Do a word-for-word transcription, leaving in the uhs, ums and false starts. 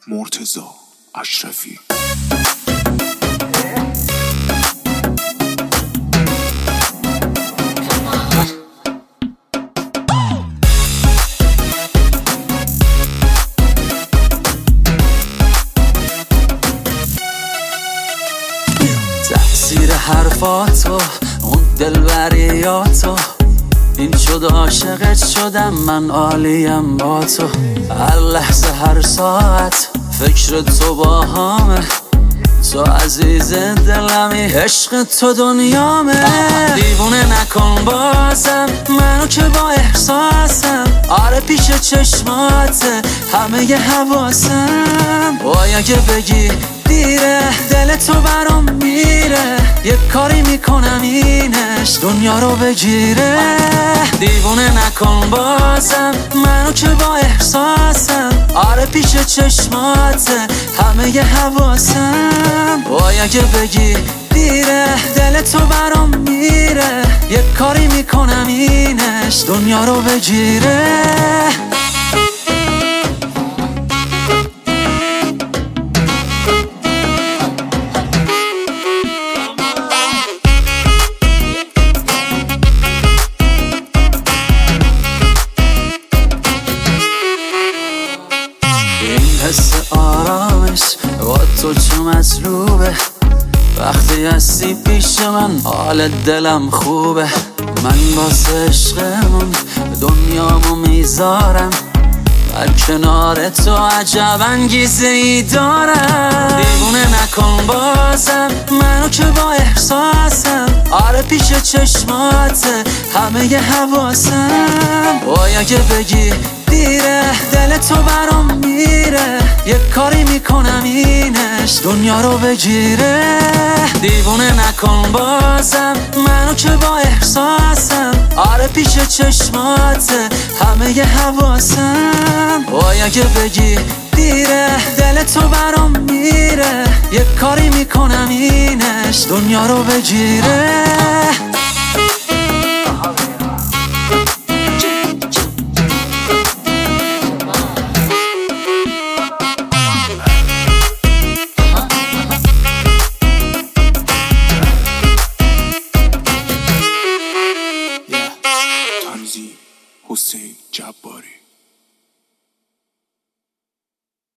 مرتضی اشرفی. تأثیر حرفاتو، اون دلبریاتو، این شد عاشقت شدم من، عالیم با تو. هر لحظه هر ساعت فکر تو با همه، تو عزیز دلمی، عشق تو دنیامه. دیوونه نکن بازم منو که با احساسم، آره پیش چشماته همه ی حواسم. وای اگه بگی دیره دل تو برام میره، یه کاری میکنم اینش دنیا رو بگیره. دیوونه نکن بازم منو که با احساسم، آره پیش چشماته همه ی حواسم. وای اگه بگی دیره دل تو برام میره، یه کاری میکنم اینش دنیا رو بگیره. حس آرامش با تو چه مطلوبه، وقتی هستی پیش من حال دلم خوبه. من واسه عشقمون دنیامو میذارم، در کنار تو عجب انگیزه ای دارم. دیوونه نکن بازم منو که با احساسم، آره پیش چشماته همه ی حواسم. وای اگه بگی دیره دل تو برام میره، یه کاری میکنم اینش دنیا رو بگیره. دیوونه نکن بازم منو که با احساسم، آره پیش چشماته همه ی حواسم. وای اگه بگی دیره دل تو برام میره، یه کاری میکنم اینش دنیا رو بگیره.